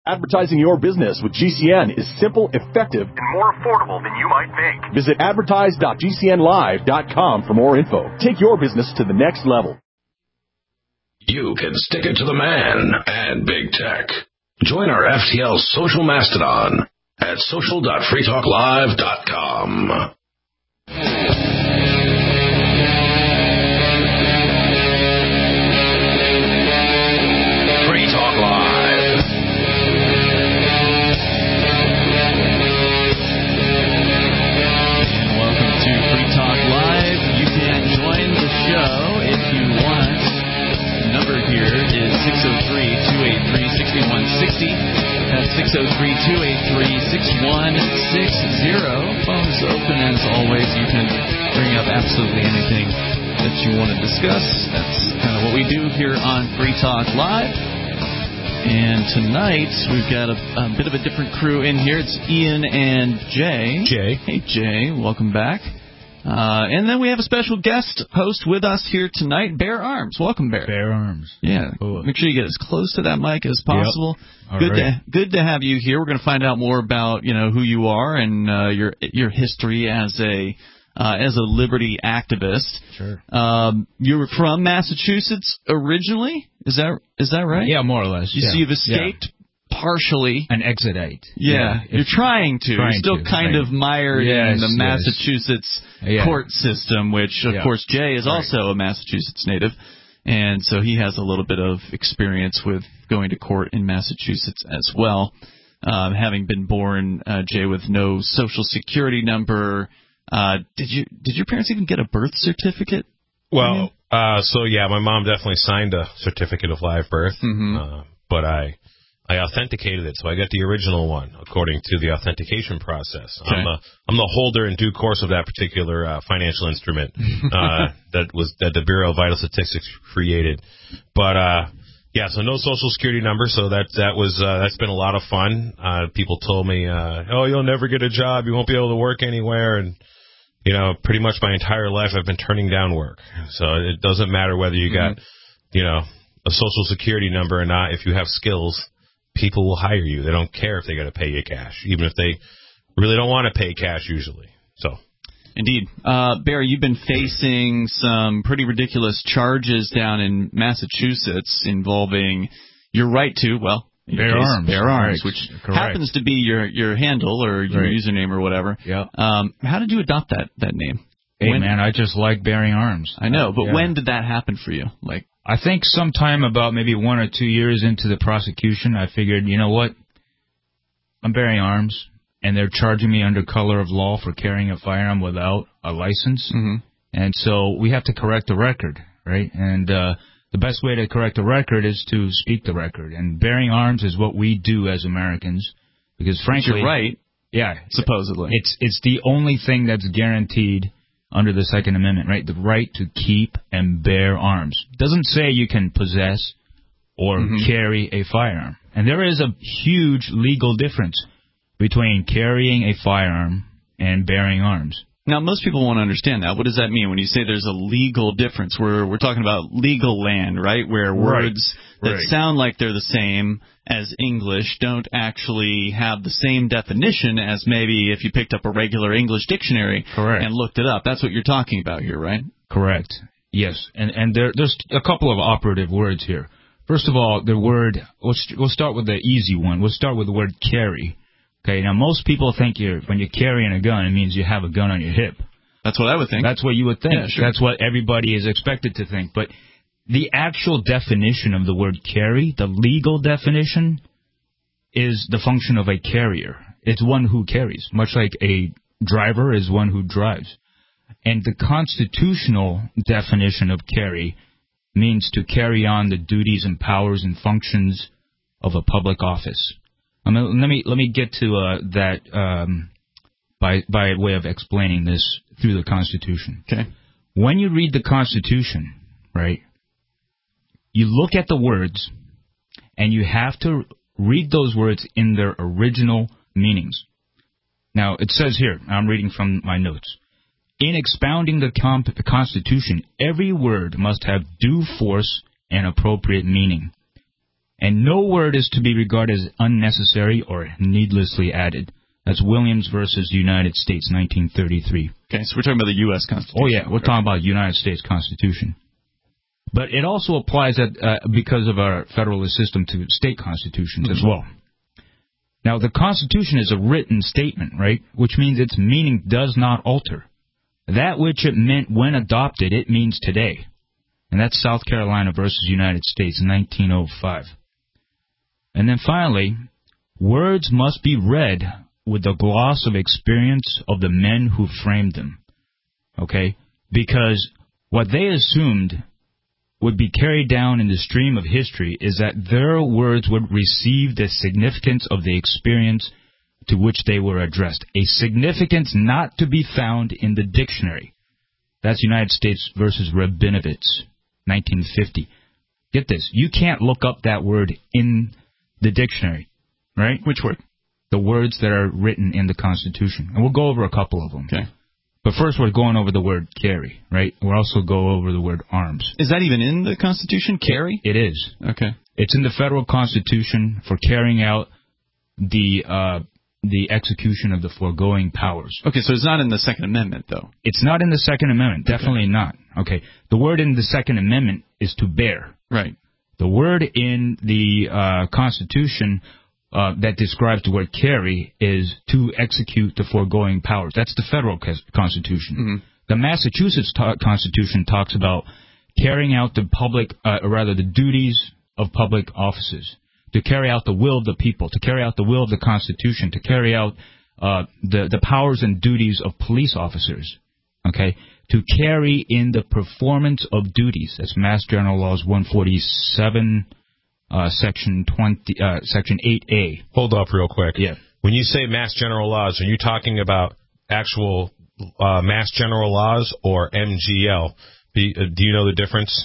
Advertising your business with GCN is simple, effective, and more affordable than you might think. Visit advertise.gcnlive.com for more info. Take your business to the next level. You can stick it to the man and big tech. Join our FTL social mastodon at social.freetalklive.com. Free Talk Live. And welcome to Free Talk Live. You can join the show if you want. The number here is 603-283-6160. That's 603-283-6160. Phones open as always. You can bring up absolutely anything that you want to discuss. That's kind of what we do here on Free Talk Live. And tonight we've got a bit of a different crew in here. It's Ian and Jay. Hey, Jay. Welcome back. And then we have a special guest host with us here tonight, Bear Arms. Welcome, Bear. Bear Arms. Yeah. Cool. Make sure you get as close to that mic as possible. Yep. Good to have you here. We're going to find out more about who you are and your history as a liberty activist. Sure. You were from Massachusetts originally. Is that right? Yeah, more or less. So you've escaped partially. An exodite. Yeah. You're trying to. You're still kind of mired in the Massachusetts court system, which, of course, Jay is also a Massachusetts native. And so he has a little bit of experience with going to court in Massachusetts as well. Having been born, Jay, with no Social Security number. Did your parents even get a birth certificate? Well, my mom definitely signed a certificate of live birth, but I authenticated it, so I got the original one according to the authentication process. Okay. I'm the holder in due course of that particular financial instrument that the Bureau of Vital Statistics created. But so no Social Security number, so that's been a lot of fun. People told me, you'll never get a job, you won't be able to work anywhere, and pretty much my entire life I've been turning down work. So it doesn't matter whether you got, a Social Security number or not. If you have skills, people will hire you. They don't care if they got to pay you cash, even if they really don't want to pay cash usually. So, indeed. Barry, you've been facing some pretty ridiculous charges down in Massachusetts involving your right to, Bear Arms, which happens to be your handle or your username or whatever. Yeah. How did you adopt that name? Hey, man, I just like bearing arms. I know, but when did that happen for you? I think sometime about maybe 1 or 2 years into the prosecution, I figured, you know what? I'm bearing arms, and they're charging me under color of law for carrying a firearm without a license. Mm-hmm. And so we have to correct the record, right? And the best way to correct the record is to speak the record. And bearing arms is what we do as Americans, because frankly, you're right. Yeah, supposedly, it's the only thing that's guaranteed under the Second Amendment, right? The right to keep and bear arms. Doesn't say you can possess or carry a firearm. And there is a huge legal difference between carrying a firearm and bearing arms. Now, most people won't understand that. What does that mean when you say there's a legal difference? We're talking about legal land, right? Where words that sound like they're the same as English don't actually have the same definition as maybe if you picked up a regular English dictionary and looked it up. That's what you're talking about here, right? Correct. Yes. And there's a couple of operative words here. First of all, the word, we'll start with the easy one. We'll start with the word carry. Okay, now most people think when you're carrying a gun, it means you have a gun on your hip. That's what I would think. That's what you would think. Yeah, sure. That's what everybody is expected to think. But the actual definition of the word carry, the legal definition, is the function of a carrier. It's one who carries, much like a driver is one who drives. And the constitutional definition of carry means to carry on the duties and powers and functions of a public office. Let me get to that by way of explaining this through the Constitution. Okay. When you read the Constitution, right, you look at the words, and you have to read those words in their original meanings. Now, it says here, I'm reading from my notes, in expounding the Constitution, every word must have due force and appropriate meaning. and no word is to be regarded as unnecessary or needlessly added. That's Williams versus United States, 1933. Okay, so we're talking about the U.S. Constitution. Oh, yeah, we're talking about United States Constitution. But it also applies because of our federalist system to state constitutions as well. Now, the Constitution is a written statement, right, which means its meaning does not alter. That which it meant when adopted, it means today. And that's South Carolina versus United States, 1905. And then finally, words must be read with the gloss of experience of the men who framed them. Okay? Because what they assumed would be carried down in the stream of history is that their words would receive the significance of the experience to which they were addressed. A significance not to be found in the dictionary. That's United States versus Rabinovitz, 1950. Get this. You can't look up that word in the dictionary, right? Which word? The words that are written in the Constitution. And we'll go over a couple of them. Okay. But first we're going over the word carry, right? We'll also go over the word arms. Is that even in the Constitution, carry? It is. Okay. It's in the federal Constitution for carrying out the execution of the foregoing powers. Okay, so it's not in the Second Amendment, though. It's not in the Second Amendment. Definitely not. Okay. The word in the Second Amendment is to bear. Right. The word in the Constitution that describes the word carry is to execute the foregoing powers. That's the federal Constitution. Mm-hmm. The Massachusetts Constitution talks about carrying out the duties of public offices, to carry out the will of the people, to carry out the will of the Constitution, to carry out the powers and duties of police officers. Okay, to carry in the performance of duties. That's Mass General Laws 147. Section 8A. Hold up real quick. Yeah. When you say Mass General Laws, are you talking about actual Mass General Laws or MGL? Do you know the difference?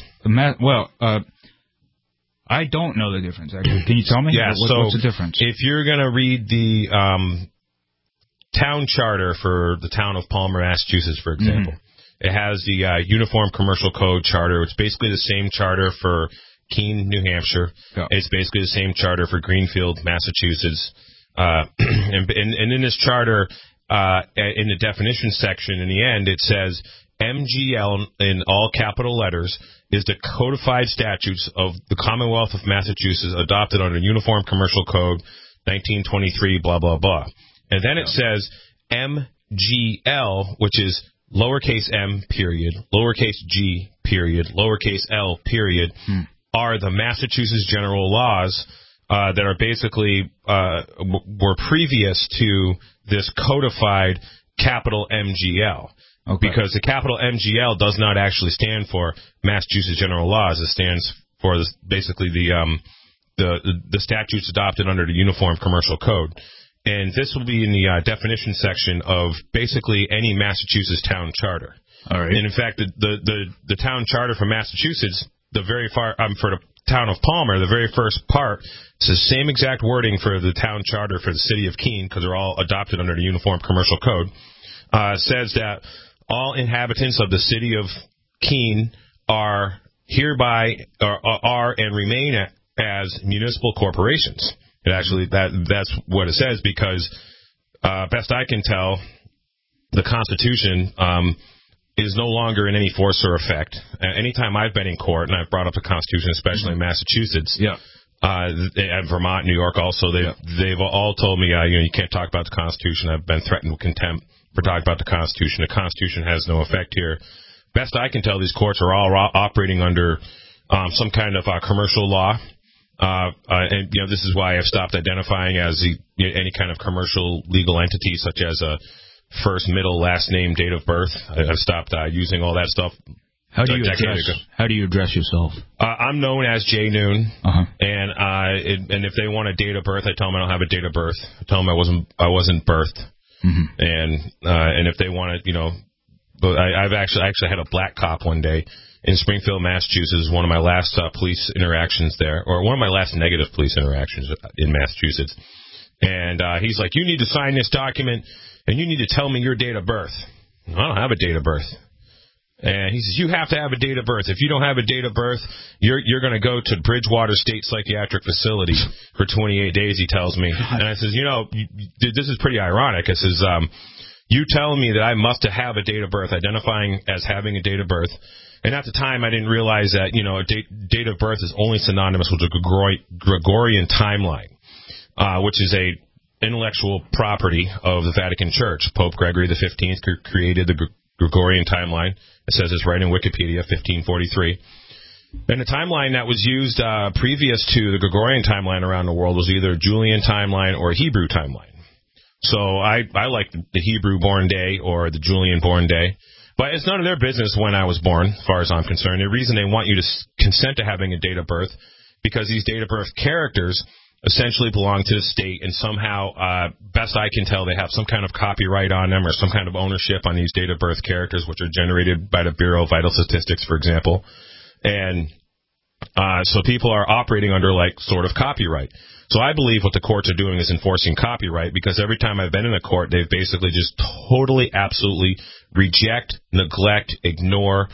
I don't know the difference, actually. Can you tell me? Yeah, what's the difference? If you're going to read the town charter for the town of Palmer, Massachusetts, for example, it has the Uniform Commercial Code charter. It's basically the same charter for Keene, New Hampshire. Yeah. It's basically the same charter for Greenfield, Massachusetts. And in this charter, in the definition section, in the end, it says MGL in all capital letters is the codified statutes of the Commonwealth of Massachusetts adopted under Uniform Commercial Code 1923, blah, blah, blah. And then it says MGL, which is lowercase m, period, lowercase g, period, lowercase l, period, are the Massachusetts general laws that are basically were previous to this codified capital MGL. Okay. Because the capital MGL does not actually stand for Massachusetts general laws. It stands for basically the statutes adopted under the Uniform Commercial Code. And this will be in the definition section of basically any Massachusetts town charter. All right. And in fact, the town charter for Massachusetts, for the town of Palmer, the very first part, it's the same exact wording for the town charter for the city of Keene, because they're all adopted under the Uniform Commercial Code. Says that all inhabitants of the city of Keene are hereby are and remain as municipal corporations. It actually that's what it says, because best I can tell, the Constitution is no longer in any force or effect. Anytime I've been in court, and I've brought up the Constitution, especially in Massachusetts, and Vermont, New York also, they've all told me, you can't talk about the Constitution. I've been threatened with contempt for talking about the Constitution. The Constitution has no effect here. Best I can tell, these courts are all operating under some kind of commercial law. And this is why I've stopped identifying as any kind of commercial legal entity, such as a first, middle, last name, date of birth. I've stopped using all that stuff. How do you address yourself? I'm known as J Noon, and if they want a date of birth, I tell them I don't have a date of birth. I tell them I wasn't birthed, and if they want to, but I've actually had a black cop one day in Springfield, Massachusetts. One of my last police interactions there, or one of my last negative police interactions in Massachusetts, and he's like, "You need to sign this document, and you need to tell me your date of birth." I don't have a date of birth. And he says, you have to have a date of birth. If you don't have a date of birth, you're going to go to Bridgewater State Psychiatric Facility for 28 days, he tells me. And I says, this is pretty ironic. I says, you tell me that I must have a date of birth, identifying as having a date of birth. And at the time, I didn't realize that, a date of birth is only synonymous with the Gregorian timeline, which is a intellectual property of the Vatican Church. Pope Gregory XV created the Gregorian timeline. It says it's right in Wikipedia, 1543. And the timeline that was used previous to the Gregorian timeline around the world was either a Julian timeline or a Hebrew timeline. So I like the Hebrew-born day or the Julian-born day. But it's none of their business when I was born, as far as I'm concerned. The reason they want you to consent to having a date of birth, because these date of birth characters essentially belong to the state, and somehow, best I can tell, they have some kind of copyright on them or some kind of ownership on these date of birth characters, which are generated by the Bureau of Vital Statistics, for example. And so people are operating under, sort of copyright. So I believe what the courts are doing is enforcing copyright, because every time I've been in a court, they've basically just totally, absolutely reject, neglect, ignore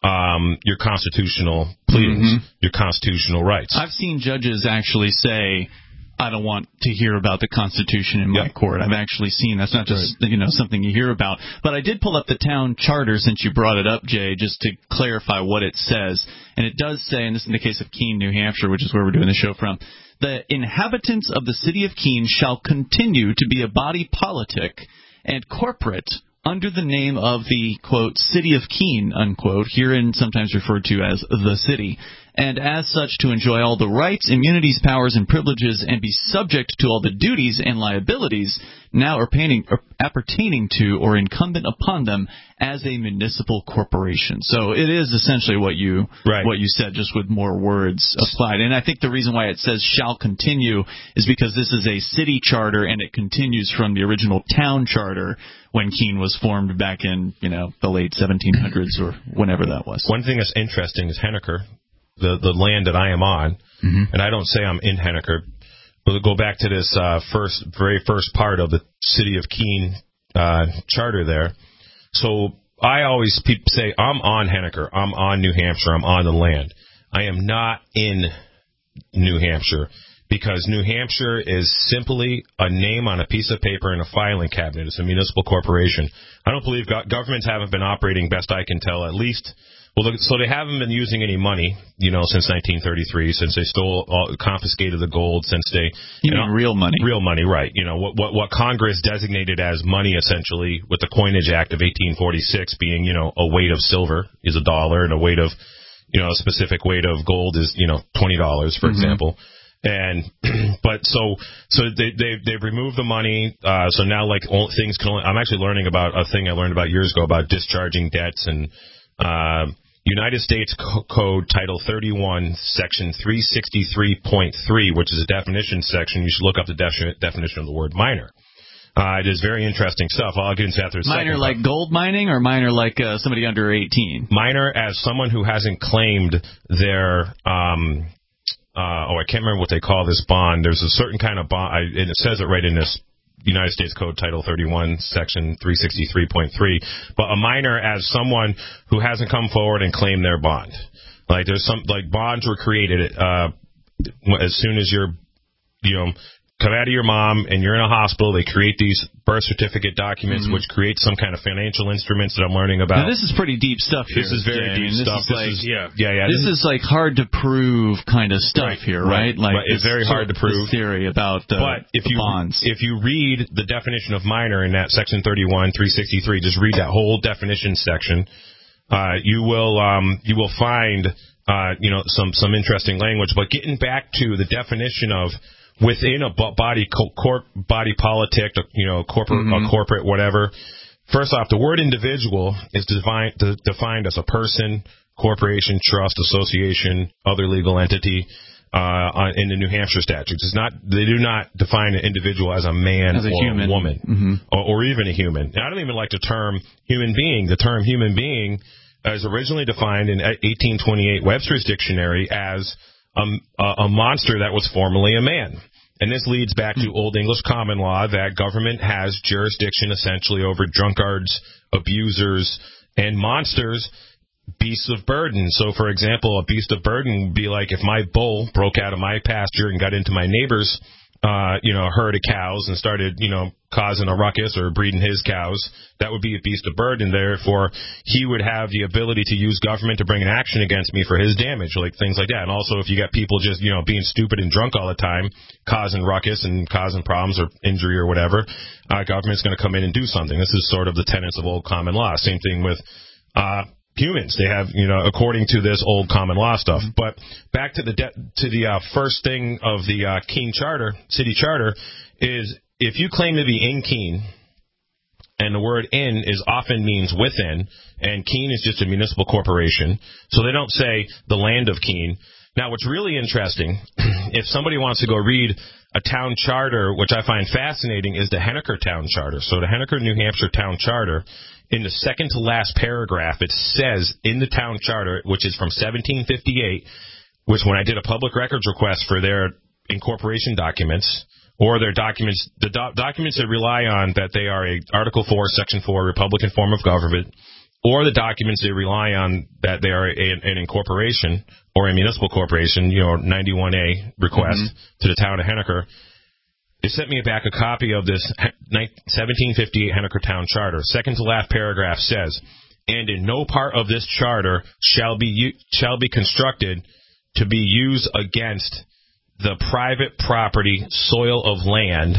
your constitutional pleadings, your constitutional rights. I've seen judges actually say, I don't want to hear about the Constitution in my court. I've actually seen that's not just something you hear about. But I did pull up the town charter since you brought it up, Jay, just to clarify what it says. And it does say, and this is in the case of Keene, New Hampshire, which is where we're doing the show from, the inhabitants of the city of Keene shall continue to be a body politic and corporate under the name of the, quote, city of Keene, unquote, herein sometimes referred to as the city, and as such to enjoy all the rights, immunities, powers, and privileges, and be subject to all the duties and liabilities now appertaining to or incumbent upon them as a municipal corporation. So it is essentially what you said, just with more words applied. And I think the reason why it says shall continue is because this is a city charter, and it continues from the original town charter when Keene was formed back in, the late 1700s or whenever that was. One thing that's interesting is Henniker, the land that I am on, and I don't say I'm in Henniker. We'll go back to this very first part of the city of Keene charter there. So I always say I'm on Henniker, I'm on New Hampshire, I'm on the land. I am not in New Hampshire, because New Hampshire is simply a name on a piece of paper in a filing cabinet. It's a municipal corporation. I don't believe governments haven't been operating, best I can tell, at least. Well, so they haven't been using any money, since 1933, since they confiscated the gold, since they... You mean real money? Real money, right. What Congress designated as money, essentially, with the Coinage Act of 1846 being, a weight of silver is $1, and a weight of, a specific weight of gold is, $20, for example. And, but so they've removed the money, so now, things can only... I'm actually learning about a thing I learned about years ago about discharging debts and... United States Code Title 31, Section 363.3, which is a definition section. You should look up the definition of the word minor. It is very interesting stuff. I'll get into that after a second. Minor like gold mining, or minor like somebody under 18? Minor as someone who hasn't claimed their... I can't remember what they call this bond. There's a certain kind of bond, and it says it right in this United States Code Title 31, Section 363.3, but a minor as someone who hasn't come forward and claimed their bond. There's some, bonds were created as soon as you're, come out of your mom and you're in a hospital. They create these birth certificate documents, which create some kind of financial instruments that I'm learning about. Now, this is pretty deep stuff here. This is very deep stuff. This is hard to prove kind of stuff here, right? It's very hard to prove. Theory about but if you bonds. If you read the definition of minor in that Section 31, 363, just read that whole definition section. You will find some interesting language. But getting back to the definition of within a body politic, corporate, whatever. First off, the word individual is defined as a person, corporation, trust, association, other legal entity in the New Hampshire statutes. They do not define an individual as a man or a woman or even a human. And I don't even like the term human being. The term human being is originally defined in 1828 Webster's Dictionary as a monster that was formerly a man. And this leads back to Old English common law that government has jurisdiction essentially over drunkards, abusers, and monsters beasts of burden. So, for example, a beast of burden would be like if my bull broke out of my pasture and got into my neighbor's herd of cows and started, causing a ruckus or breeding his cows. That would be a beast of burden. Therefore, he would have the ability to use government to bring an action against me for his damage, like things like that. And also, if you got people just, being stupid and drunk all the time, causing ruckus and causing problems or injury or whatever, government's going to come in and do something. This is sort of the tenets of old common law. Same thing with humans. They have, according to this old common law stuff. But back to the first thing of the Keene Charter, city charter, is if you claim to be in Keene, and the word in is often means within, and Keene is just a municipal corporation, so they don't say the land of Keene. Now, what's really interesting, if somebody wants to go read a town charter, which I find fascinating, is the Henniker Town Charter. So the Henniker, New Hampshire Town Charter, in the second to last paragraph, it says in the town charter, which is from 1758, which when I did a public records request for their incorporation documents, or their documents, the documents that rely on that they are a Article 4, Section 4 Republican form of government, or the documents they rely on that they are an incorporation or a municipal corporation, 91A request to the town of Henniker. They sent me back a copy of this 1758 Henniker Town Charter. Second to last paragraph says, and in no part of this charter shall be constructed to be used against the private property, soil of land,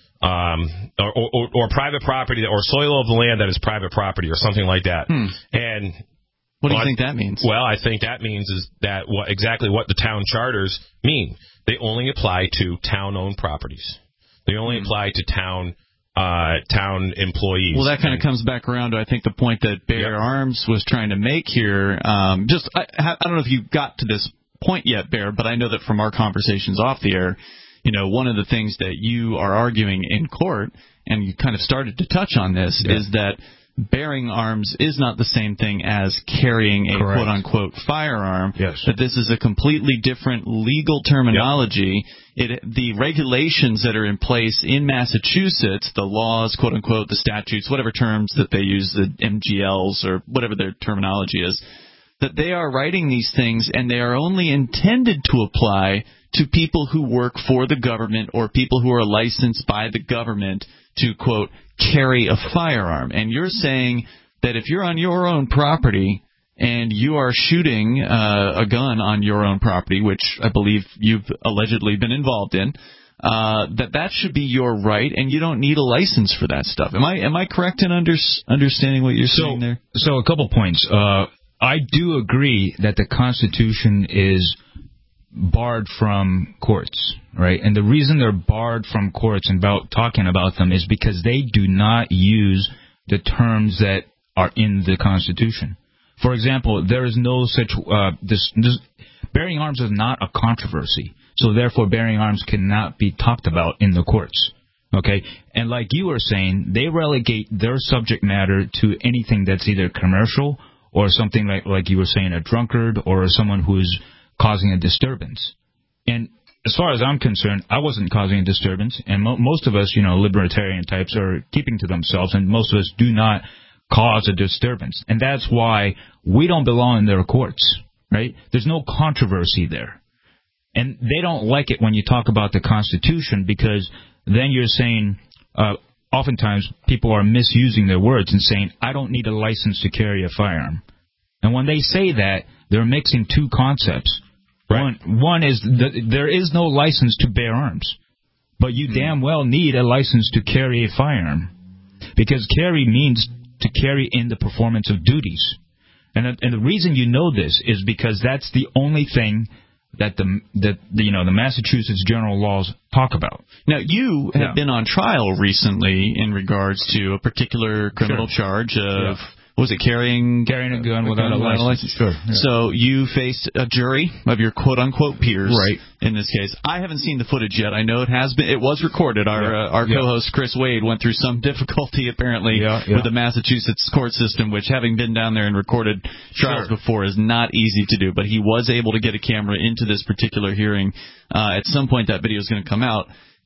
or private property, or soil of the land that is private property, or something like that. And what do you think that means? Well, I think that means is that exactly what the town charters mean. They only apply to town-owned properties. They only apply to town employees. Well, that kind of comes back around to, I think, the point that Bear Arms was trying to make here. I don't know if you got to this point yet, Bear, but I know that from our conversations off the air, one of the things that you are arguing in court, and you kind of started to touch on this, is that bearing arms is not the same thing as carrying a quote-unquote firearm. Yes. That this is a completely different legal terminology. The regulations that are in place in Massachusetts, the laws, quote-unquote, the statutes, whatever terms that they use, the MGLs or whatever their terminology is, that they are writing these things and they are only intended to apply to people who work for the government or people who are licensed by the government to, quote, carry a firearm. And you're saying that if you're on your own property and you are shooting a gun on your own property, which I believe you've allegedly been involved in, that should be your right, and you don't need a license for that stuff. Am I correct in understanding what you're saying there? So a couple points. I do agree that the Constitution is barred from courts, right? And the reason they're barred from courts and talking about them is because they do not use the terms that are in the Constitution. For example, there is no such bearing arms is not a controversy, so therefore bearing arms cannot be talked about in the courts. Okay, and like you were saying, they relegate their subject matter to anything that's either commercial or something like you were saying, a drunkard or someone who's causing a disturbance. And as far as I'm concerned, I wasn't causing a disturbance, and most of us, libertarian types, are keeping to themselves, and most of us do not cause a disturbance. And that's why we don't belong in their courts, right? There's no controversy there. And they don't like it when you talk about the Constitution, because then you're saying, oftentimes people are misusing their words and saying, I don't need a license to carry a firearm. And when they say that, they're mixing two concepts. Right. One is that there is no license to bear arms, but you damn well need a license to carry a firearm, because carry means to carry in the performance of duties. And the reason you know this is because that's the only thing that the Massachusetts general laws talk about. Now, you have been on trial recently in regards to a particular criminal charge of, was it carrying a gun without a license? Sure. Yeah. So you faced a jury of your quote-unquote peers, right? In this case, I haven't seen the footage yet. I know it was recorded. Our co-host Chris Wade went through some difficulty apparently with the Massachusetts court system, which, having been down there and recorded trials before, is not easy to do. But he was able to get a camera into this particular hearing. At some point, that video is going to come out.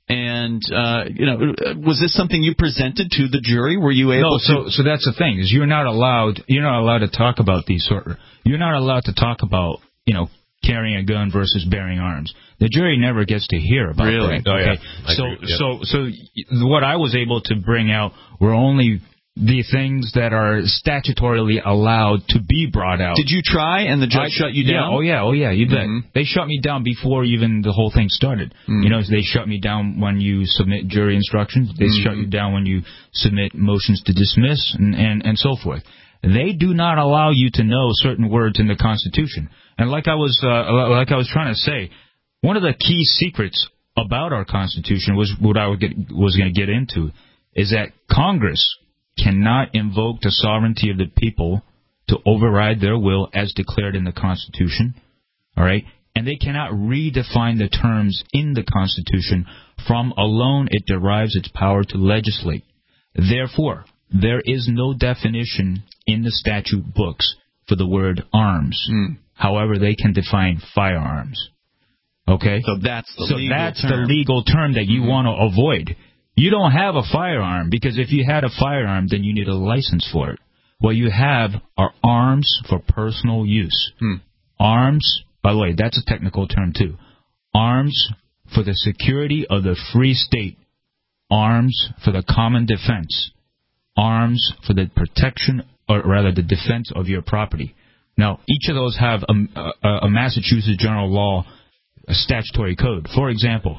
And was this something you presented to the jury? Were you able to? No. So that's the thing is you're not allowed to talk about you're not allowed to talk about carrying a gun versus bearing arms. The jury never gets to hear about that. Oh, okay? Yeah. So what I was able to bring out were only the things that are statutorily allowed to be brought out. Did you try and the judge shut you down? Oh yeah, you bet. They shut me down before even the whole thing started. They shut me down when you submit jury instructions. They shut you down when you submit motions to dismiss and so forth. They do not allow you to know certain words in the Constitution. And like I was trying to say, one of the key secrets about our Constitution was what I was going to get into is that Congress cannot invoke the sovereignty of the people to override their will as declared in the Constitution. All right? And they cannot redefine the terms in the Constitution. From alone it derives its power to legislate. Therefore, there is no definition in the statute books for the word arms. However, they can define firearms. Okay? So that's the legal term that you want to avoid. You don't have a firearm, because if you had a firearm, then you need a license for it. What you have are arms for personal use. Arms, by the way, that's a technical term too. Arms for the security of the free state. Arms for the common defense. Arms for the protection, or rather the defense of your property. Now, each of those have a Massachusetts general law, a statutory code. For example,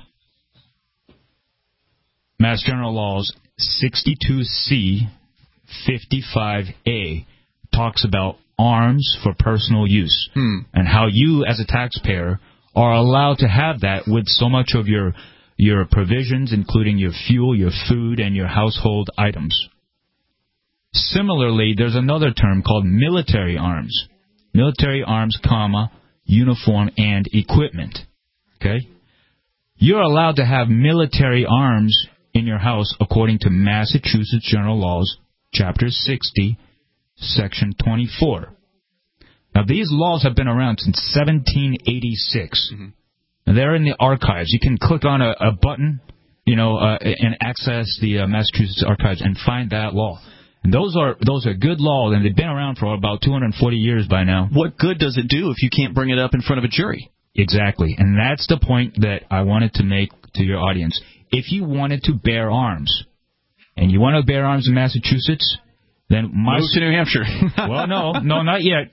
Mass General Laws 62C 55A talks about arms for personal use and how you as a taxpayer are allowed to have that with so much of your provisions, including your fuel, your food, and your household items. Similarly, there's another term called military arms. Military arms, uniform, and equipment. Okay? You're allowed to have military arms in your house according to Massachusetts General Laws, Chapter 60, Section 24. Now, these laws have been around since 1786. And they're in the archives. You can click on a button, and access the Massachusetts archives and find that law. And those are good laws, and they've been around for about 240 years by now. What good does it do if you can't bring it up in front of a jury? Exactly, and that's the point that I wanted to make to your audience. If you wanted to bear arms, and you want to bear arms in Massachusetts, then move to New Hampshire. Well, no, not yet.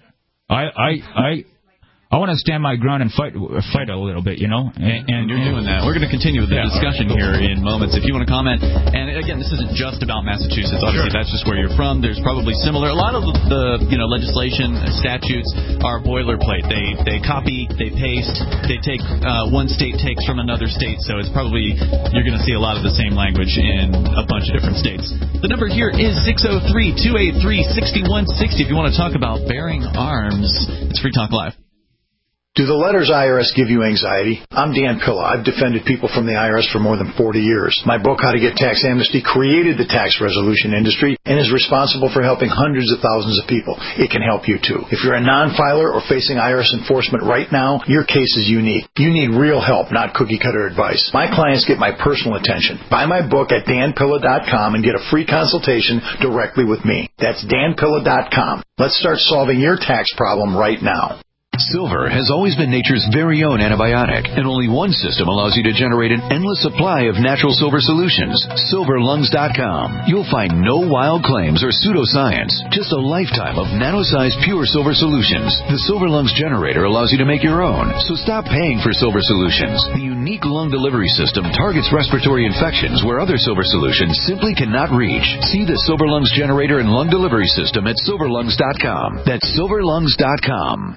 I want to stand my ground and fight a little bit, And you're doing that. We're going to continue with the discussion here in moments. If you want to comment, and again, this isn't just about Massachusetts. Obviously, that's just where you're from. There's probably similar. A lot of the legislation statutes are boilerplate. They copy, they paste, they take one state takes from another state. So it's probably you're going to see a lot of the same language in a bunch of different states. The number here is 603-283-6160. If you want to talk about bearing arms, it's Free Talk Live. Do the letters IRS give you anxiety? I'm Dan Pilla. I've defended people from the IRS for more than 40 years. My book, How to Get Tax Amnesty, created the tax resolution industry and is responsible for helping hundreds of thousands of people. It can help you, too. If you're a non-filer or facing IRS enforcement right now, your case is unique. You need real help, not cookie-cutter advice. My clients get my personal attention. Buy my book at danpilla.com and get a free consultation directly with me. That's danpilla.com. Let's start solving your tax problem right now. Silver has always been nature's very own antibiotic, and only one system allows you to generate an endless supply of natural silver solutions. SilverLungs.com. You'll find no wild claims or pseudoscience, just a lifetime of nano-sized pure silver solutions. The Silver Lungs generator allows you to make your own, so stop paying for silver solutions. The unique lung delivery system targets respiratory infections where other silver solutions simply cannot reach. See the Silver Lungs generator and lung delivery system at SilverLungs.com. That's SilverLungs.com.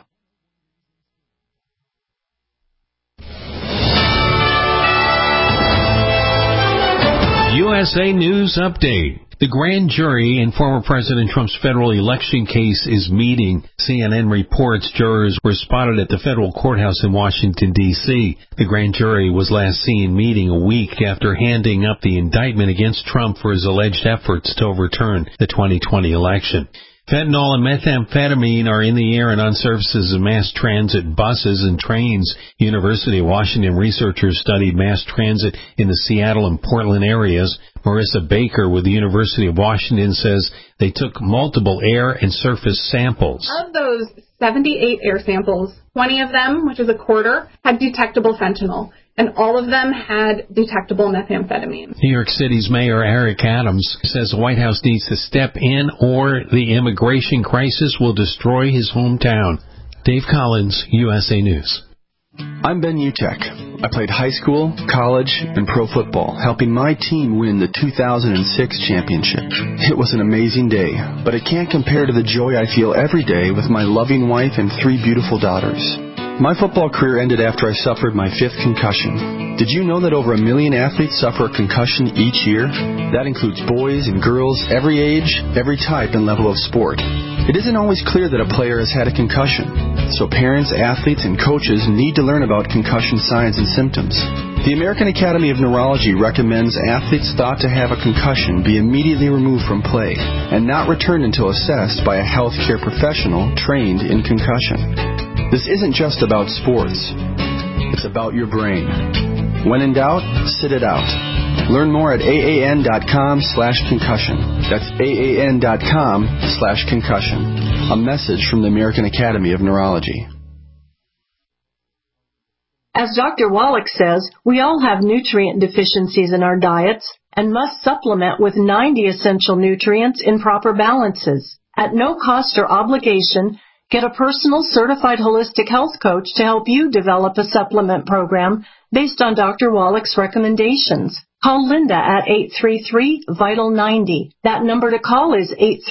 USA News Update. The grand jury in former President Trump's federal election case is meeting. CNN reports jurors were spotted at the federal courthouse in Washington, D.C. The grand jury was last seen meeting a week after handing up the indictment against Trump for his alleged efforts to overturn the 2020 election. Fentanyl and methamphetamine are in the air and on surfaces of mass transit buses and trains. University of Washington researchers studied mass transit in the Seattle and Portland areas. Marissa Baker with the University of Washington says they took multiple air and surface samples. Of those 78 air samples, 20 of them, which is a quarter, had detectable fentanyl, and all of them had detectable methamphetamine. New York City's Mayor Eric Adams says the White House needs to step in or the immigration crisis will destroy his hometown. Dave Collins, USA News. I'm Ben Utek. I played high school, college, and pro football, helping my team win the 2006 championship. It was an amazing day, but it can't compare to the joy I feel every day with my loving wife and 3 beautiful daughters. My football career ended after I suffered my 5th concussion. Did you know that over 1 million athletes suffer a concussion each year? That includes boys and girls, every age, every type and level of sport. It isn't always clear that a player has had a concussion, so parents, athletes, and coaches need to learn about concussion signs and symptoms. The American Academy of Neurology recommends athletes thought to have a concussion be immediately removed from play and not returned until assessed by a healthcare professional trained in concussion. This isn't just about sports. It's about your brain. When in doubt, sit it out. Learn more at AAN.com/concussion. That's AAN.com/concussion. A message from the American Academy of Neurology. As Dr. Wallach says, we all have nutrient deficiencies in our diets and must supplement with 90 essential nutrients in proper balances. At no cost or obligation, get a personal certified holistic health coach to help you develop a supplement program based on Dr. Wallach's recommendations. Call Linda at 833-VITAL-90. That number to call is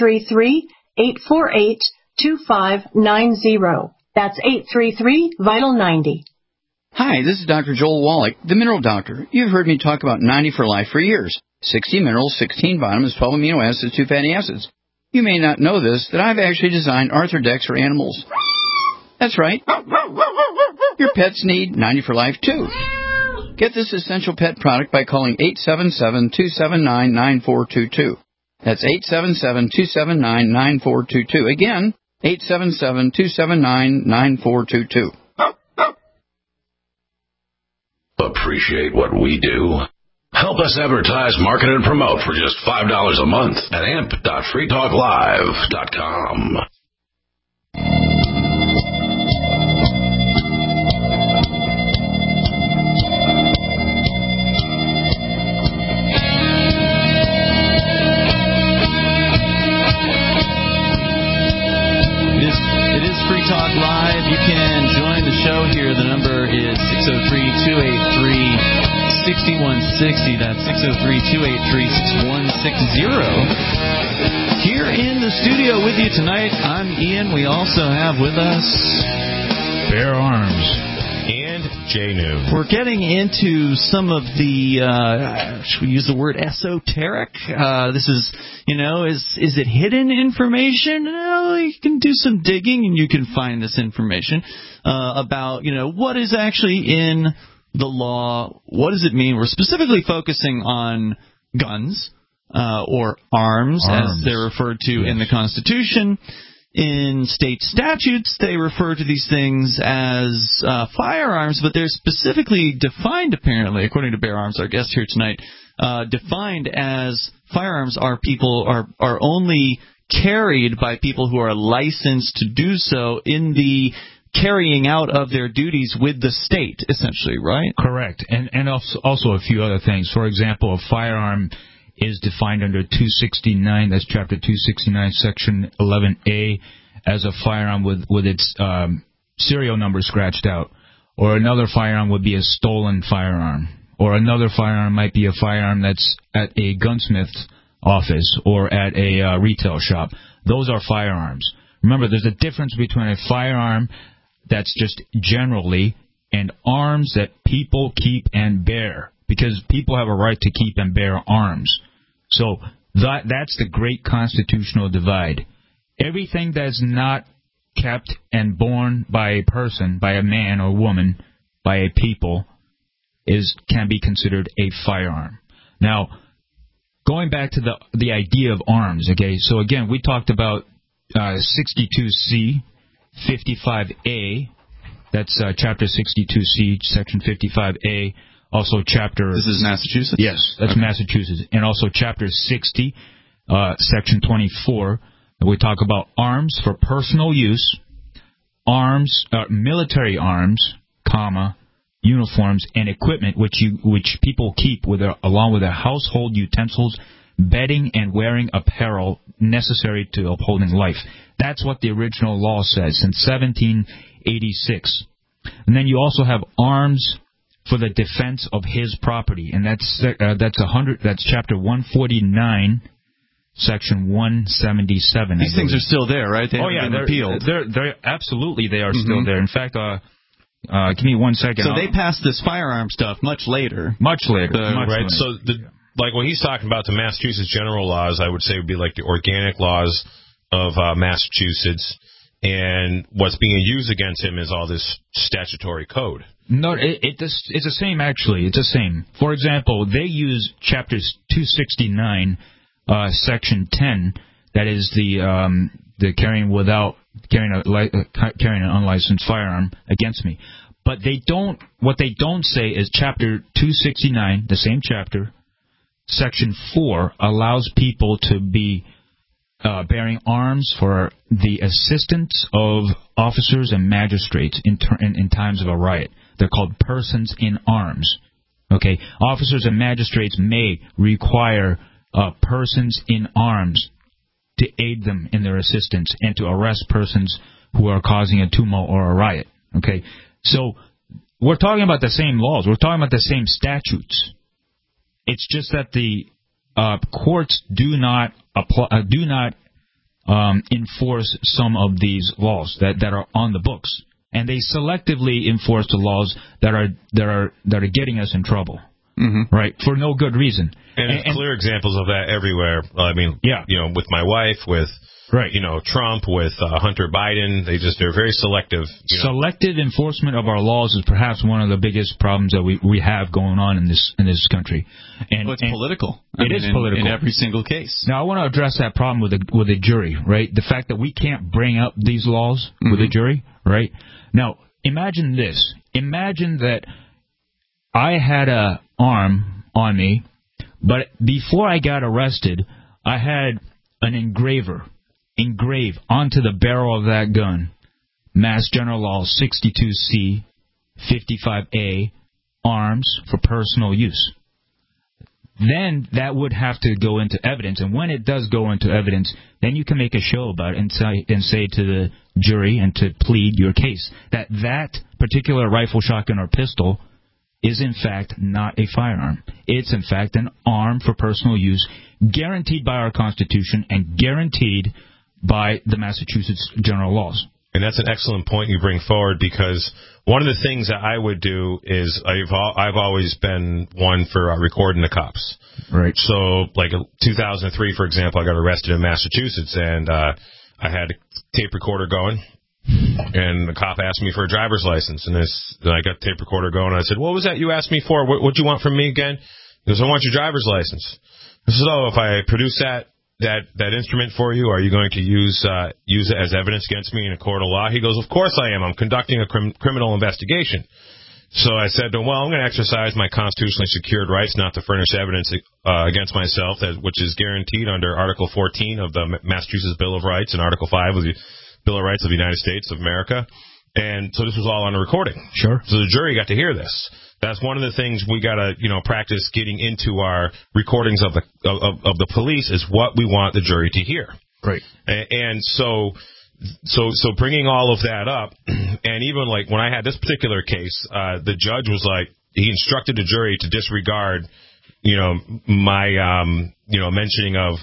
833-848-2590. That's 833-VITAL-90. Hi, this is Dr. Joel Wallach, the Mineral Doctor. You've heard me talk about 90 for Life for years. 60 minerals, 16 vitamins, 12 amino acids, 2 fatty acids. You may not know this, that I've actually designed Arthrodex for animals. That's right. Your pets need 90 for Life, too. Get this essential pet product by calling 877-279-9422. That's 877-279-9422. Again, 877-279-9422. Appreciate what we do? Help us advertise, market, and promote for just $5 a month at amp.freetalklive.com. It is Free Talk Live. You can join the show here. The number is 603-283-6160. That's 603-283-6160. Here in the studio with you tonight, I'm Ian. We also have with us Bear Arms and Jay New. We're getting into some of the, should we use the word esoteric? This is, is it hidden information? Well, you can do some digging and you can find this information about, what is actually in the law. What does it mean? We're specifically focusing on guns or arms, as they're referred to in the Constitution. In state statutes, they refer to these things as firearms, but they're specifically defined, apparently, according to Bear Arms, our guest here tonight, defined as firearms are only carried by people who are licensed to do so in the carrying out of their duties with the state, essentially, right? Correct. And also a few other things. For example, a firearm is defined under 269, that's Chapter 269, Section 11A, as a firearm with its serial number scratched out. Or another firearm would be a stolen firearm. Or another firearm might be a firearm that's at a gunsmith's office or at a retail shop. Those are firearms. Remember, there's a difference between a firearm that's just generally and arms that people keep and bear, because people have a right to keep and bear arms. So that's the great constitutional divide. Everything that's not kept and borne by a person, by a man or woman, by a people, can be considered a firearm. Now, going back to the idea of arms, okay, so again, we talked about 62C, 55A. That's Chapter 62C, Section 55A. Also, Chapter... This is Massachusetts? Yes, that's Massachusetts. And also Chapter 60, Section 24. We talk about arms for personal use, military arms, uniforms, and equipment which people keep along with their household utensils, bedding, and wearing apparel necessary to upholding life. That's what the original law says since 1786. And then you also have arms for the defense of his property, and that's Chapter 149. Section 177. These things are still there, right? They haven't been repealed. They're absolutely they are still there. In fact, give me 1 second. So they passed this firearm stuff much later. Right. So like what he's talking about, the Massachusetts general laws, I would say would be like the organic laws of Massachusetts, and what's being used against him is all this statutory code. No, it's the same actually. It's the same. For example, they use Chapter 269. Section 10, that is the carrying an unlicensed firearm against me. But what they don't say is Chapter 269, the same chapter, Section 4 allows people to be bearing arms for the assistance of officers and magistrates in times of a riot. They're called persons in arms. Okay, officers and magistrates may require persons in arms to aid them in their assistance and to arrest persons who are causing a tumult or a riot. Okay, so we're talking about the same laws. We're talking about the same statutes. It's just that the courts do not enforce some of these laws that are on the books, and they selectively enforce the laws that are getting us in trouble. Right, for no good reason. And there's clear examples of that everywhere. I mean, with my wife, with Trump, with Hunter Biden, they're very selective. Selective enforcement of our laws is perhaps one of the biggest problems that we have going on in this country. And it's political. It is political in every single case. Now, I want to address that problem with a jury, right? The fact that we can't bring up these laws with a jury, right? Now, imagine this. Imagine that I had a arm on me, but before I got arrested, I had an engrave onto the barrel of that gun, Mass General Law 62C, 55A, arms for personal use. Then that would have to go into evidence, and when it does go into evidence, then you can make a show about it and say to the jury and to plead your case that particular rifle, shotgun, or pistol is in fact not a firearm. It's in fact an arm for personal use, guaranteed by our Constitution and guaranteed by the Massachusetts general laws. And that's an excellent point you bring forward, because one of the things that I would do is I've always been one for recording the cops. Right. So, like 2003, for example, I got arrested in Massachusetts, and I had a tape recorder going. And the cop asked me for a driver's license, and then I got the tape recorder going, and I said, "What was that you asked me for? What do you want from me again?" He goes, "I want your driver's license." I said, "Oh, if I produce that instrument for you, are you going to use it as evidence against me in a court of law?" He goes, "Of course I am. I'm conducting a criminal investigation." So I said to him, "Well, I'm going to exercise my constitutionally secured rights not to furnish evidence against myself, which is guaranteed under Article 14 of the Massachusetts Bill of Rights and Article 5 of the Bill of Rights of the United States of America." And so this was all on a recording. Sure. So the jury got to hear this. That's one of the things we got to, practice getting into our recordings of the police, is what we want the jury to hear. Right. And so bringing all of that up, and even like when I had this particular case, the judge was like, he instructed the jury to disregard, my, mentioning of,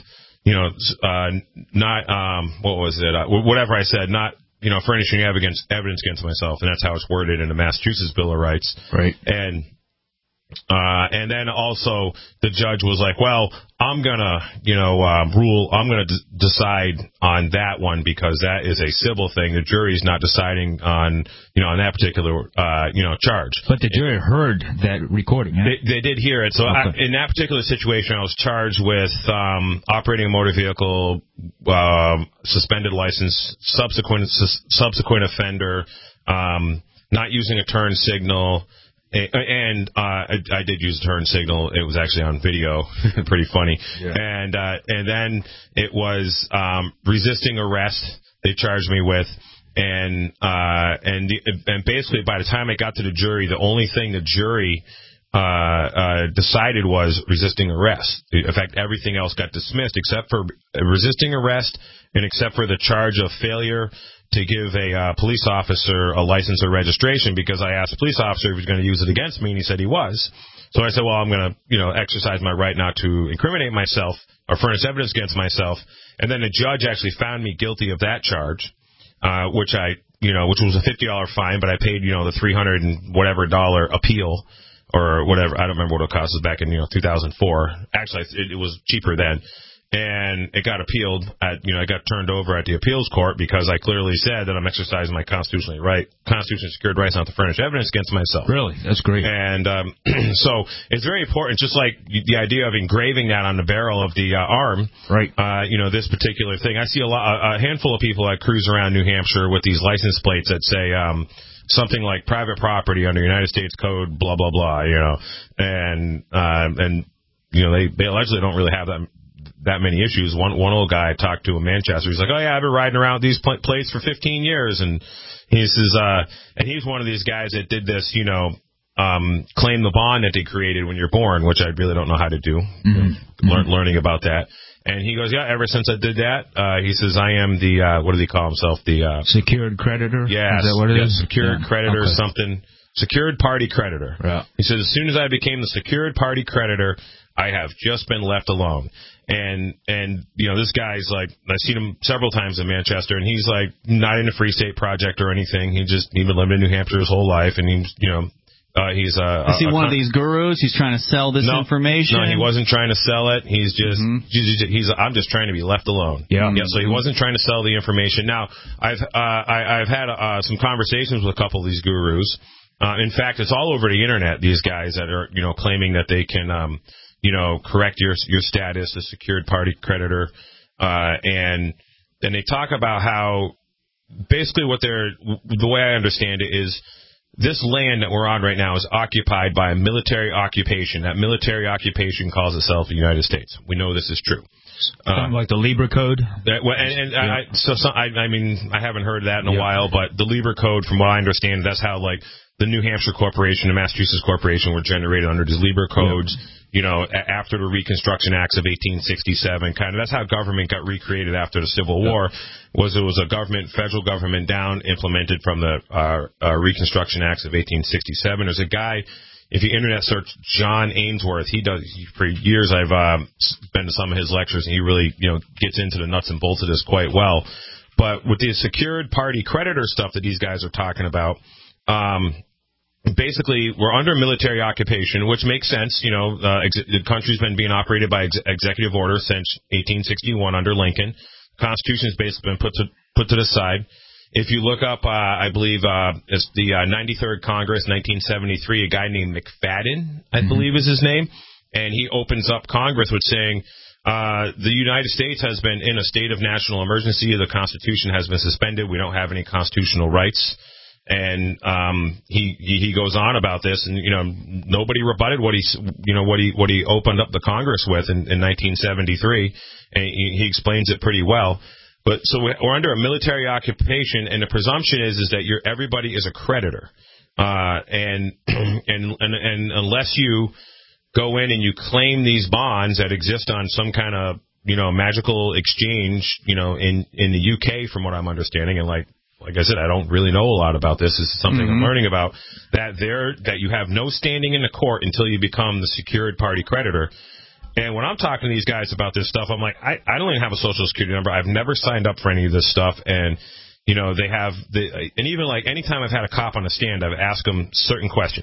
what was it? Whatever I said, not, furnishing evidence against myself. And that's how it's worded in the Massachusetts Bill of Rights. Right. And And then also the judge was like, well, I'm going to, I'm going to decide on that one because that is a civil thing. The jury's not deciding on, on that particular, charge. But the jury heard that recording, huh? They did hear it. So in that particular situation, I was charged with operating a motor vehicle, suspended license, subsequent offender, not using a turn signal. And I did use a turn signal. It was actually on video, pretty funny. Yeah. And then it was resisting arrest. They charged me with, and basically by the time I got to the jury, the only thing the jury decided was resisting arrest. In fact, everything else got dismissed except for resisting arrest and except for the charge of failure to give a police officer a license or registration, because I asked the police officer if he was going to use it against me, and he said he was. So I said, well, I'm going to, exercise my right not to incriminate myself or furnish evidence against myself. And then the judge actually found me guilty of that charge, which was a $50 fine, but I paid, the $300 and whatever appeal or whatever. I don't remember what it cost. It was back in, 2004. Actually, it was cheaper then. And it got appealed I got turned over at the appeals court because I clearly said that I'm exercising my constitutionally secured rights not to furnish evidence against myself. Really? That's great. And so it's very important, just like the idea of engraving that on the barrel of the arm. Right. This particular thing. I see a handful of people that cruise around New Hampshire with these license plates that say something like private property under United States Code, blah, blah, blah, and they allegedly don't really have that many issues. One old guy I talked to in Manchester, he's like, oh yeah, I've been riding around with these plates for 15 years. And he says, and he's one of these guys that did this, claim the bond that they created when you're born, which I really don't know how to do. Learning about that. And he goes, yeah, ever since I did that, he says, I am the, what does he call himself? The, secured creditor? Yes. Is that what it is? Secured creditor, something. Secured party creditor. Yeah. He says, as soon as I became the secured party creditor, I have just been left alone. And this guy's like, I've seen him several times in Manchester, and he's like not in the Free State Project or anything. He's been living in New Hampshire his whole life, and he's is he one of these gurus? He's trying to sell this information? No, he wasn't trying to sell it. He's just I'm just trying to be left alone. Yeah. So he wasn't trying to sell the information. Now I've had some conversations with a couple of these gurus. In fact, it's all over the internet. These guys that are claiming that they can correct your status as secured party creditor, and then they talk about how basically the way I understand it is this land that we're on right now is occupied by a military occupation. That military occupation calls itself the United States. We know this is true. Like the Libra Code? I mean, I haven't heard that in a while, but the Libra Code, from what I understand, that's how the New Hampshire Corporation and Massachusetts Corporation were generated under these Libra Codes. After the Reconstruction Acts of 1867, that's how government got recreated after the Civil War. It was a federal government implemented from the Reconstruction Acts of 1867. There's a guy, if you internet search John Ainsworth, for years I've been to some of his lectures, and he really gets into the nuts and bolts of this quite well. But with the secured party creditor stuff that these guys are talking about, basically, we're under military occupation, which makes sense. The country's been being operated by executive order since 1861 under Lincoln. The Constitution's basically been put to the side. If you look up, I believe it's the 93rd Congress, 1973, a guy named McFadden, I believe is his name, and he opens up Congress with saying, the United States has been in a state of national emergency. The Constitution has been suspended. We don't have any constitutional rights. And he goes on about this, and nobody rebutted what he opened up the Congress with in 1973, and he explains it pretty well. But so we're under a military occupation, and the presumption is that everybody is a creditor, and unless you go in and you claim these bonds that exist on some kind of magical exchange, in the UK, from what I'm understanding, and like I said, I don't really know a lot about this. This is something I'm learning about, that you have no standing in the court until you become the secured party creditor. And when I'm talking to these guys about this stuff, I'm like, I don't even have a social security number. I've never signed up for any of this stuff. And, and even anytime I've had a cop on the stand, I've asked them certain questions.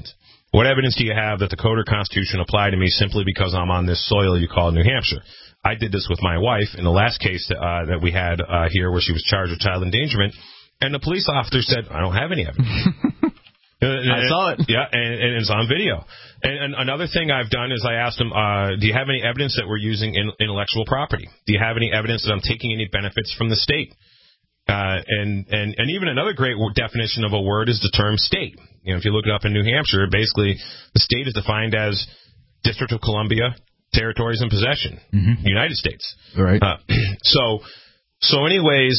What evidence do you have that the code or Constitution apply to me simply because I'm on this soil you call New Hampshire? I did this with my wife in the last case that we had here where she was charged with child endangerment, and the police officer said, I don't have any evidence. I saw it. Yeah, and it's on video. And another thing I've done is I asked him, do you have any evidence that we're using intellectual property? Do you have any evidence that I'm taking any benefits from the state? And even another great definition of a word is the term state. If you look it up in New Hampshire, basically the state is defined as District of Columbia, territories in possession, United States. Right. So anyways,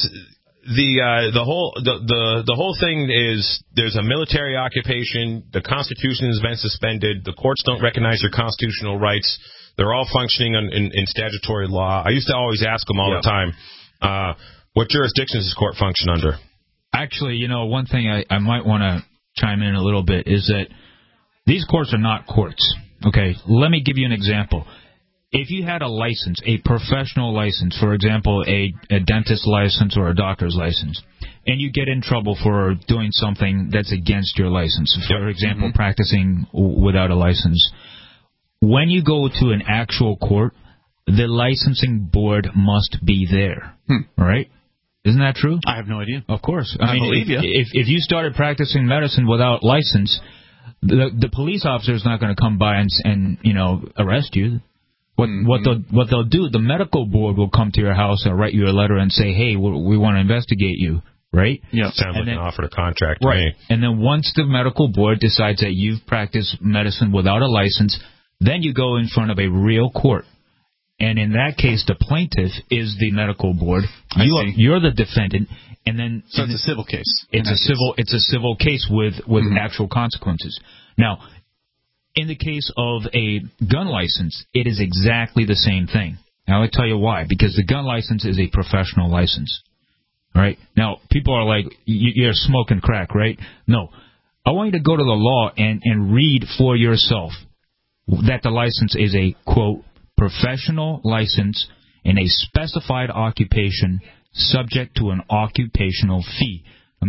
the whole thing is there's a military occupation. The Constitution has been suspended. The courts don't recognize your constitutional rights. They're all functioning in statutory law. I used to always ask them all the time, what jurisdictions does court function under? Actually, one thing I might want to chime in a little bit is that these courts are not courts. Okay, let me give you an example. If you had a license, a professional license, for example, a dentist license or a doctor's license, and you get in trouble for doing something that's against your license, for example, practicing without a license, when you go to an actual court, the licensing board must be there, right? Isn't that true? I have no idea. Of course. I believe you. If you started practicing medicine without license, the police officer is not going to come by and arrest you. What they'll do, the medical board will come to your house and write you a letter and say, hey, we want to investigate you, right? Yeah. Sounds like an offer to contract. Right. And then once the medical board decides that you've practiced medicine without a license, then you go in front of a real court. And in that case, the plaintiff is the medical board. You're the defendant, and then so it's a civil case. It's a civil case with actual consequences. Now, in the case of a gun license, it is exactly the same thing. Now, I'll tell you why. Because the gun license is a professional license. All right? Now, people are like, you're smoking crack, right? No. I want you to go to the law and read for yourself that the license is a, quote, professional license in a specified occupation subject to an occupational fee. Let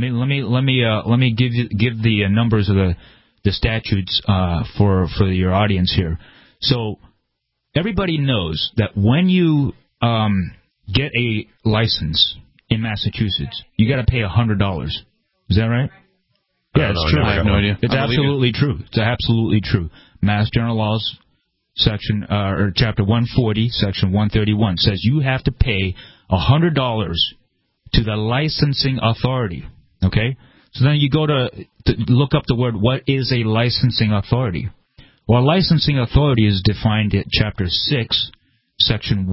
me give the numbers of the statutes for your audience here. So everybody knows that when you get a license in Massachusetts, you got to pay $100. Is that right? Yeah, it's true. I have no idea. It's absolutely true. It's absolutely true. Mass General Laws, section or chapter 140, section 131 says you have to pay $100 to the licensing authority. Okay, so then you go to look up the word. What is a licensing authority? Well, a licensing authority is defined at chapter 6, section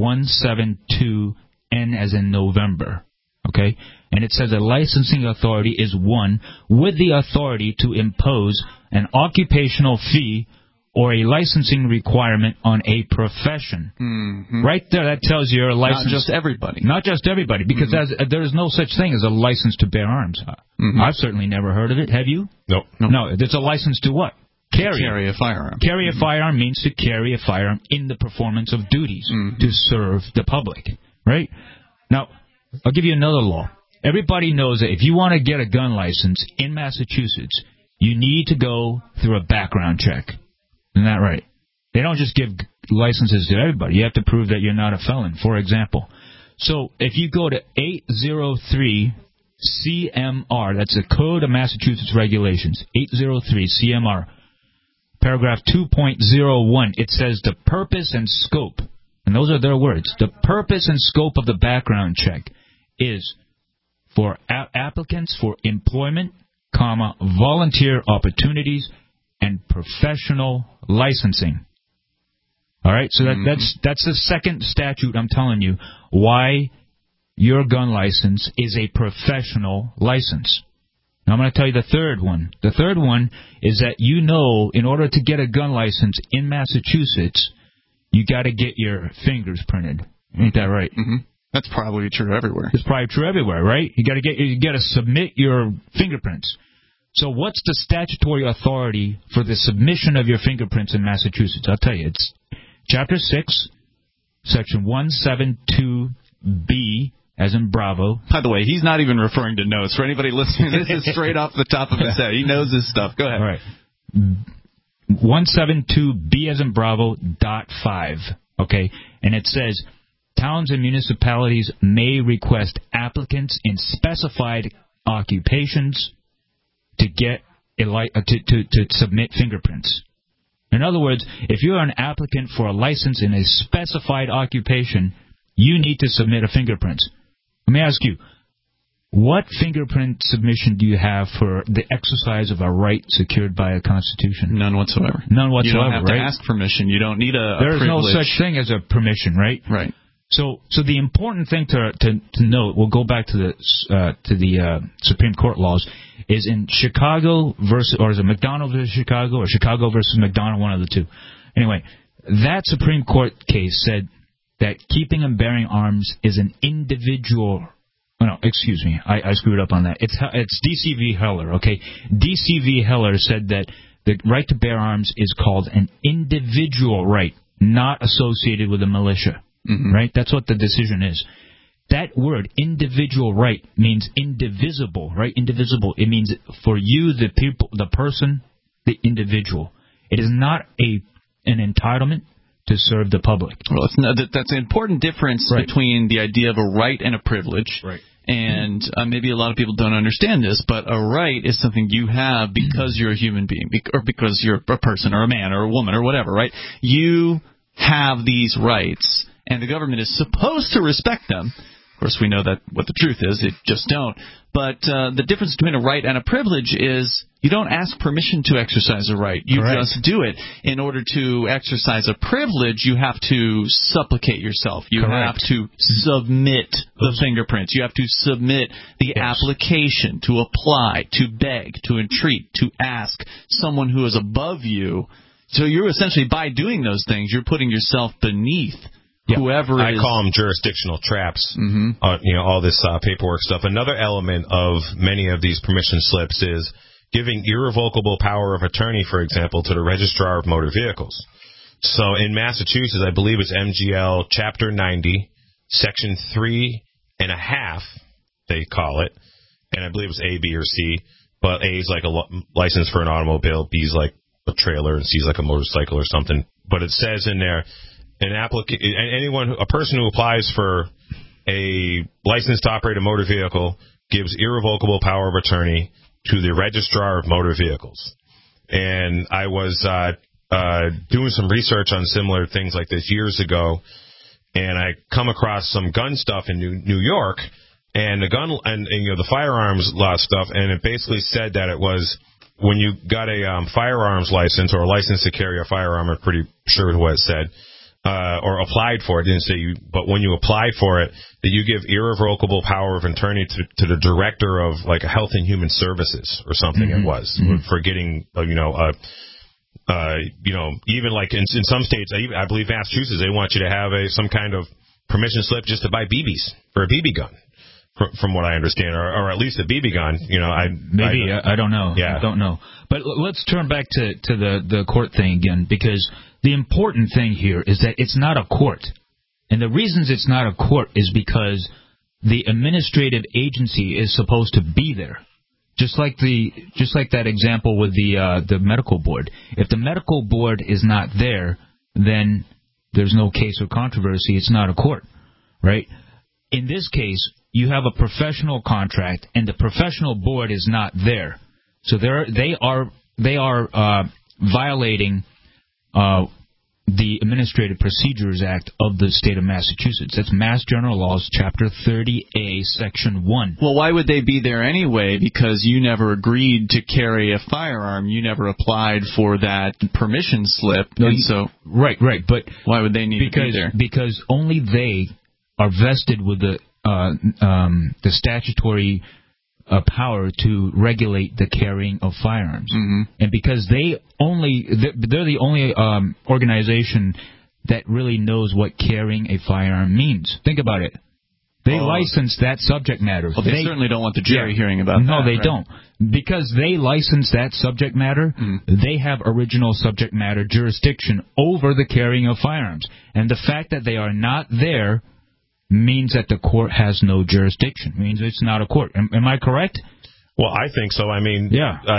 172, N as in November. Okay, and it says a licensing authority is one with the authority to impose an occupational fee or a licensing requirement on a profession. Right there, that tells you you're a license. Not just everybody. Not just everybody, because there is no such thing as a license to bear arms. I've certainly never heard of it. Have you? Nope. No, it's a license to what? Carry a firearm. Carry a firearm means to carry a firearm in the performance of duties to serve the public. Right? Now, I'll give you another law. Everybody knows that if you want to get a gun license in Massachusetts, you need to go through a background check. Isn't that right? They don't just give licenses to everybody. You have to prove that you're not a felon, for example. So if you go to 803 CMR, that's the Code of Massachusetts Regulations, 803 CMR, paragraph 2.01, it says the purpose and scope, and those are their words, the purpose and scope of the background check is for applicants for employment, volunteer opportunities, and professional licensing. All right, so that's the second statute I'm telling you why your gun license is a professional license. Now I'm going to tell you the third one. The third one is that in order to get a gun license in Massachusetts, you got to get your fingers printed. Ain't that right? That's probably true everywhere. It's probably true everywhere, right? You got to submit your fingerprints. So what's the statutory authority for the submission of your fingerprints in Massachusetts? I'll tell you. It's Chapter 6, Section 172B, as in Bravo. By the way, he's not even referring to notes. For anybody listening, this is straight off the top of his head. He knows his stuff. Go ahead. All right. 172B as in Bravo, .5, okay? And it says, towns and municipalities may request applicants in specified occupations to get to submit fingerprints. In other words, if you're an applicant for a license in a specified occupation, you need to submit a fingerprint. Let me ask you, what fingerprint submission do you have for the exercise of a right secured by a constitution? None whatsoever. None whatsoever, You don't have right? to ask permission. You don't need a There is no privilege. such thing as a permission, right? Right. So the important thing to note, we'll go back to the Supreme Court laws, is in Chicago versus, or is it McDonald versus Chicago, or Chicago versus McDonald, one of the two. Anyway, that Supreme Court case said that keeping and bearing arms is an individual. Oh, no, excuse me, I screwed up on that. It's D.C. v. Heller, okay? D.C. v. Heller said that the right to bear arms is called an individual right, not associated with a militia. Mm-hmm. Right? That's what the decision is. That word, individual right, means indivisible, right? Indivisible. It means for you, the people, the person, the individual. It is not an entitlement to serve the public. Well, that's an important difference between the idea of a right and a privilege. Right. And maybe a lot of people don't understand this, but a right is something you have because you're a human being, or because you're a person, or a man, or a woman, or whatever, right? You have these rights, and the government is supposed to respect them. Of course, we know that what the truth is. They just don't. But the difference between a right and a privilege is you don't ask permission to exercise a right. You just do it. In order to exercise a privilege, you have to supplicate yourself. You have to submit the fingerprints. You have to submit the application, to apply, to beg, to entreat, to ask someone who is above you. So you're essentially, by doing those things, you're putting yourself beneath whoever I call them jurisdictional traps, all this paperwork stuff. Another element of many of these permission slips is giving irrevocable power of attorney, for example, to the registrar of motor vehicles. So in Massachusetts, I believe it's MGL Chapter 90, Section 3.5, they call it. And I believe it's A, B, or C. But A is like a license for an automobile, B is like a trailer, and C is like a motorcycle or something. But it says in there, a person who applies for a license to operate a motor vehicle gives irrevocable power of attorney to the registrar of motor vehicles. And I was doing some research on similar things like this years ago, and I come across some gun stuff in New York, and the firearms law stuff, and it basically said that it was when you got a firearms license or a license to carry a firearm. I'm pretty sure what it said. Or applied for it, didn't say you, but when you apply for it, that you give irrevocable power of attorney to the director of like Health and Human Services or something. It was for getting, even like in some states, I believe Massachusetts, they want you to have some kind of permission slip just to buy BBs for a BB gun. From what I understand, or at least a BB gun, I don't know. Yeah. I don't know. But let's turn back to the court thing again, because the important thing here is that it's not a court. And the reasons it's not a court is because the administrative agency is supposed to be there. Just like that example with the medical board. If the medical board is not there, then there's no case or controversy. It's not a court, right? In this case, you have a professional contract, and the professional board is not there. So they are violating the Administrative Procedures Act of the state of Massachusetts. That's Mass General Laws, Chapter 30A, Section 1. Well, why would they be there anyway? Because you never agreed to carry a firearm. You never applied for that permission slip. Right. But why would they need to be there? Because only they are vested with the statutory power to regulate the carrying of firearms. And because they're the only organization that really knows what carrying a firearm means. Think about it. They license that subject matter. Well, they certainly don't want the jury hearing about that. No, they don't. Because they license that subject matter, they have original subject matter jurisdiction over the carrying of firearms. And the fact that they are not there means that the court has no jurisdiction. Means it's not a court. Am I correct? Well, I think so. I mean,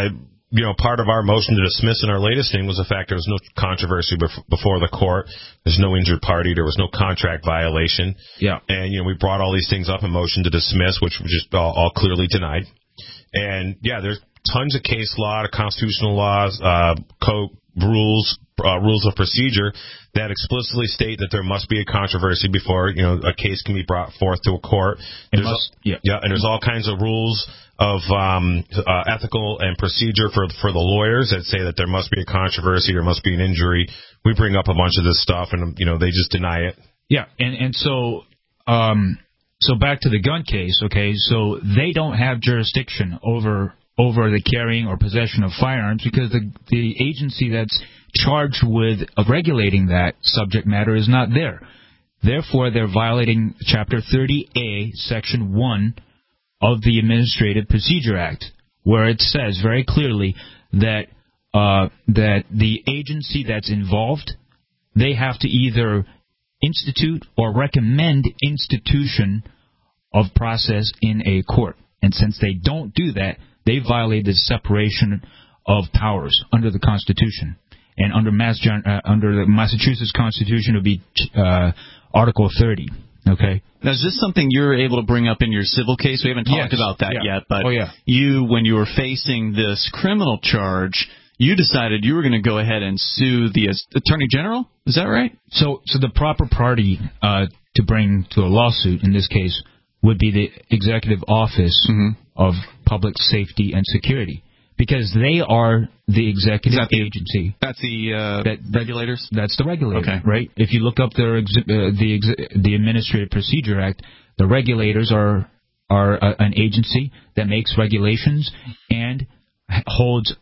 part of our motion to dismiss in our latest thing was the fact there was no controversy before the court. There's no injured party. There was no contract violation. Yeah. And, we brought all these things up in motion to dismiss, which were just all clearly denied. And, there's tons of case law, constitutional laws, code rules of procedure that explicitly state that there must be a controversy before, a case can be brought forth to a court. And there's all kinds of rules of ethical and procedure for the lawyers that say that there must be a controversy, there must be an injury. We bring up a bunch of this stuff, and they just deny it. Yeah, and so back to the gun case. Okay, so they don't have jurisdiction over the carrying or possession of firearms because the agency that's charged with regulating that subject matter is not there. Therefore, they're violating Chapter 30A, Section 1 of the Administrative Procedure Act, where it says very clearly that the agency that's involved, they have to either institute or recommend institution of process in a court. And since they don't do that, they violate the separation of powers under the Constitution. And under the Massachusetts Constitution, it would be Article 30. Okay. Now, is this something you're able to bring up in your civil case? We haven't talked about that yet, but you, when you were facing this criminal charge, you decided you were going to go ahead and sue the Attorney General? Is that right? So the proper party to bring to a lawsuit in this case would be the Executive Office of Public Safety and Security, because they are the executive agency. That's the regulators? That's the regulator, right? If you look up the Administrative Procedure Act, the regulators are an agency that makes regulations and holds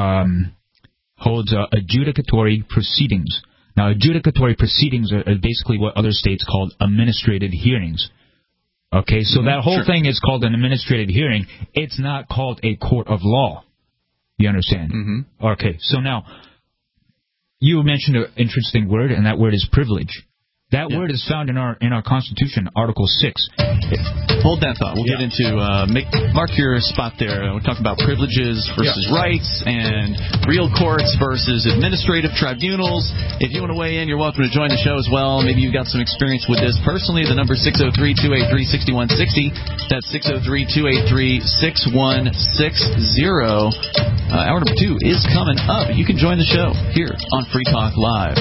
adjudicatory proceedings. Now, adjudicatory proceedings are basically what other states call administrative hearings. Okay, so that whole thing is called an administrative hearing. It's not called a court of law. You understand? Okay, so now, you mentioned an interesting word, and that word is privilege. That word is found in our Constitution, Article 6. Hold that thought. We'll get into mark your spot there. We're talking about privileges versus rights and real courts versus administrative tribunals. If you want to weigh in, you're welcome to join the show as well. Maybe you've got some experience with this personally. The number is 603-283-6160. That's 603-283-6160. Hour number 2 is coming up. You can join the show here on Free Talk Live.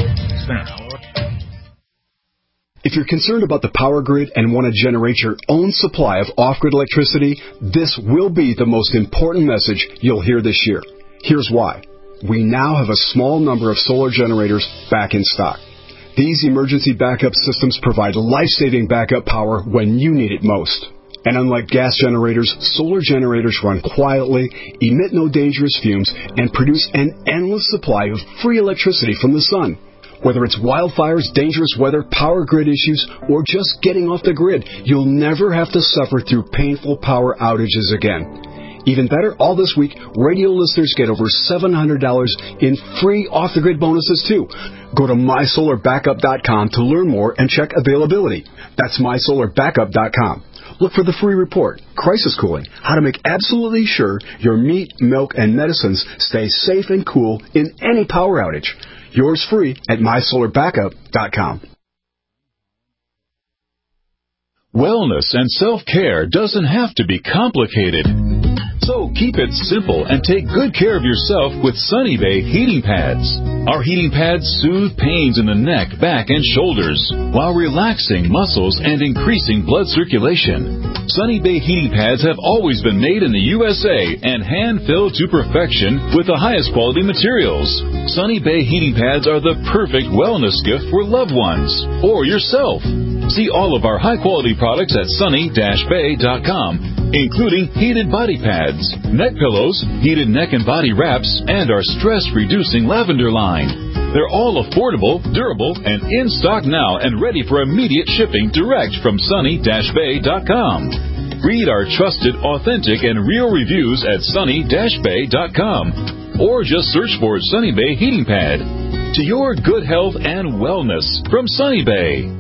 If you're concerned about the power grid and want to generate your own supply of off-grid electricity, this will be the most important message you'll hear this year. Here's why. We now have a small number of solar generators back in stock. These emergency backup systems provide life-saving backup power when you need it most. And unlike gas generators, solar generators run quietly, emit no dangerous fumes, and produce an endless supply of free electricity from the sun. Whether it's wildfires, dangerous weather, power grid issues, or just getting off the grid, you'll never have to suffer through painful power outages again. Even better, all this week, radio listeners get over $700 in free off-the-grid bonuses, too. Go to mysolarbackup.com to learn more and check availability. That's mysolarbackup.com. Look for the free report, Crisis Cooling, how to make absolutely sure your meat, milk, and medicines stay safe and cool in any power outage. Yours free at mysolarbackup.com. Wellness and self-care doesn't have to be complicated. So keep it simple and take good care of yourself with Sunny Bay heating pads. Our heating pads soothe pains in the neck, back, and shoulders while relaxing muscles and increasing blood circulation. Sunny Bay heating pads have always been made in the USA and hand-filled to perfection with the highest quality materials. Sunny Bay heating pads are the perfect wellness gift for loved ones or yourself. See all of our high-quality products at sunny-bay.com, including heated body pads, neck pillows, heated neck and body wraps, and our stress-reducing lavender line. They're all affordable, durable, and in stock now and ready for immediate shipping direct from sunny-bay.com. Read our trusted, authentic, and real reviews at sunny-bay.com, or just search for Sunny Bay Heating Pad. To your good health and wellness from Sunny Bay.